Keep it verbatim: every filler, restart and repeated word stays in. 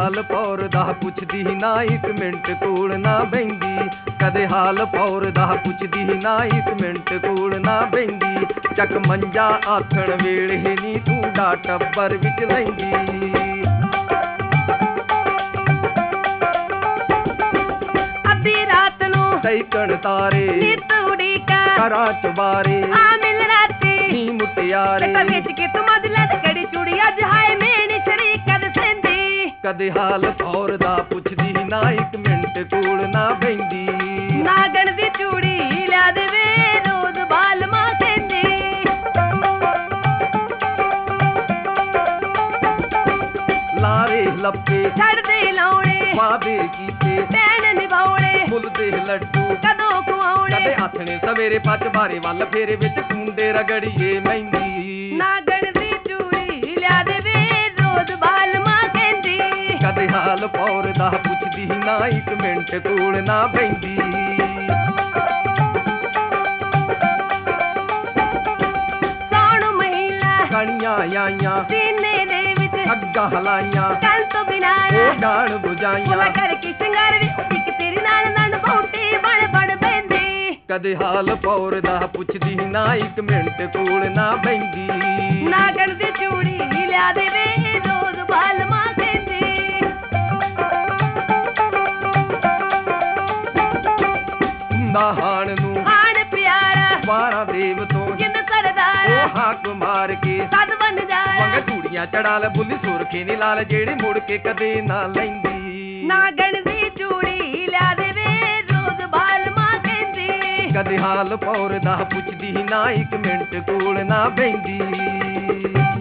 हाल पौर दा पुछदी ना एक मिंट कोल ना बहिंदी कदे हाल पौर दा पुछदी ना एक मिंट कोल ना बहिंदी चक मंजा आथण वेले नी तू डा टब्बर विच लैंदी अद्धी रात नू सैकण तारे नित उड़ीका करा चुबारे आ मिल राती नी मुटियारे ते वेच के तू मदले ते कड़ी चूड़ी अज हाय मेरी शरीक कद सेंदी कदे हाल पौर दा पुछदी ना एक मिंट कोल ना बहिंदी नागण दी चूड़ी ला देवे रोज बाल मां कहंदी लारे लपके छड़ दे लाउणे वादे कीते पैण निभाउणे फुल दे लड्डू कदों खुआउणे कदे आथणे सवेरे पच बारे वल फेरे विच कुंडे रगड़िए मेहंदी नागण दी चूड़ी ला देवे रोज बाल मां कहंदी कदे हाल पौर दा पुछदी ना एक मिंट कोल ना बहिंदी सौण महीना कणियां आईयां सीने दे विच अग्गा हलाइयां कल तो बिना ओ डाण बुझाइयां ओला करके सिंगार वी एक तेरी नाल नंद बहुते बड़ बड़ बेंदी कदे हाल पौर दा पुछदी ना एक मिंट कोल ना बहिंदी नागण दी चूड़ी ला देवे रोज बाल मां कहंदी हुंदा हाण नू हाण प्यारा वारा देव तो जिंद सरदार ओ हाक मार के सद बन जाया मंग चूड़ियां चढ़ा ले बुली सुरखी नी लाल जेड़ी मुड़ के कदे ना लैंदी नागण दी चूड़ी ला देवे रोज बाल मां कहंदी कदे हाल पौर दा पुछदी ना एक मिंट कोल ना बहिंदी